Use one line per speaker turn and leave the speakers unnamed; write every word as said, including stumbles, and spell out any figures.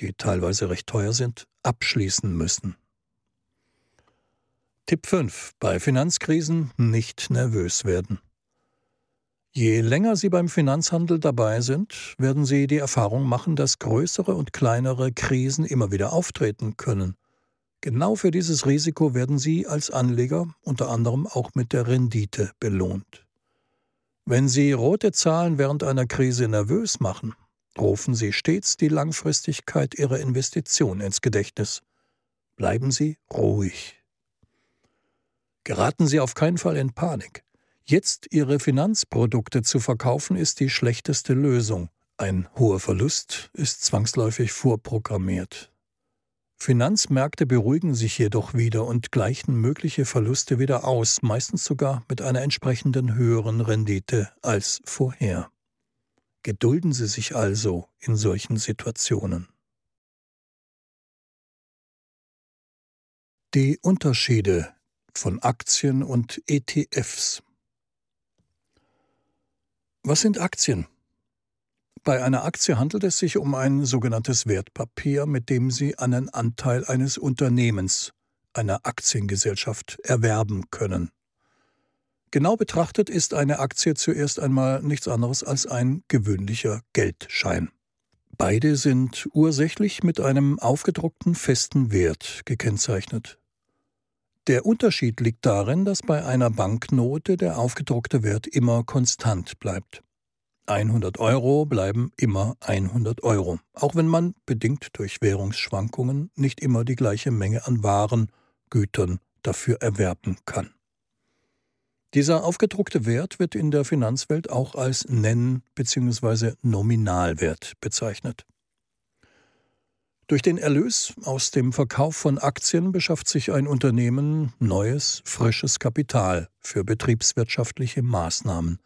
die teilweise recht teuer sind, abschließen müssen. Tipp fünf. Bei Finanzkrisen nicht nervös werden. Je länger Sie beim Finanzhandel dabei sind, werden Sie die Erfahrung machen, dass größere und kleinere Krisen immer wieder auftreten können. Genau für dieses Risiko werden Sie als Anleger unter anderem auch mit der Rendite belohnt. Wenn Sie rote Zahlen während einer Krise nervös machen, rufen Sie stets die Langfristigkeit Ihrer Investition ins Gedächtnis. Bleiben Sie ruhig. Geraten Sie auf keinen Fall in Panik. Jetzt Ihre Finanzprodukte zu verkaufen, ist die schlechteste Lösung. Ein hoher Verlust ist zwangsläufig vorprogrammiert. Finanzmärkte beruhigen sich jedoch wieder und gleichen mögliche Verluste wieder aus, meistens sogar mit einer entsprechenden höheren Rendite als vorher. Gedulden Sie sich also in solchen Situationen. Die Unterschiede von Aktien und E T Fs. Was sind Aktien? Bei einer Aktie handelt es sich um ein sogenanntes Wertpapier, mit dem Sie einen Anteil eines Unternehmens, einer Aktiengesellschaft, erwerben können. Genau betrachtet ist eine Aktie zuerst einmal nichts anderes als ein gewöhnlicher Geldschein. Beide sind ursächlich mit einem aufgedruckten festen Wert gekennzeichnet. Der Unterschied liegt darin, dass bei einer Banknote der aufgedruckte Wert immer konstant bleibt. hundert Euro bleiben immer hundert Euro, auch wenn man, bedingt durch Währungsschwankungen, nicht immer die gleiche Menge an Waren, Gütern dafür erwerben kann. Dieser aufgedruckte Wert wird in der Finanzwelt auch als Nenn- bzw. Nominalwert bezeichnet. Durch den Erlös aus dem Verkauf von Aktien beschafft sich ein Unternehmen neues, frisches Kapital für betriebswirtschaftliche Maßnahmen,